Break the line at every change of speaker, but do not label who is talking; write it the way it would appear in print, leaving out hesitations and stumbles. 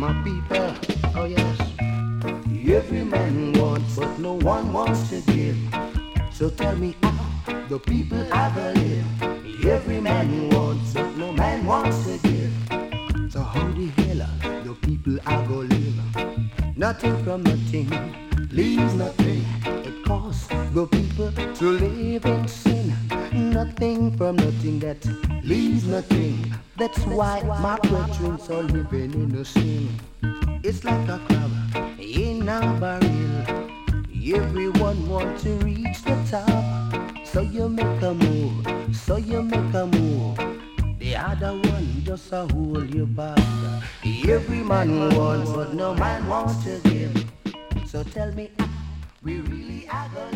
my people, oh yes. Every man wants, but no one wants to give. So tell me how the people ever live. Every man wants, but no man wants to give. So how the hell the people are gonna live? Nothing from nothing, leaves nothing. It costs the people to live in sin. Nothing from nothing that leaves nothing. That's why my brethren are living in a sin. It's like a crab in a barrel. Everyone wants to reach the top. So you make a move, so you make a move. The other one just a hold you back. Every man wants, but no man wants to give. So tell me, we really are gonna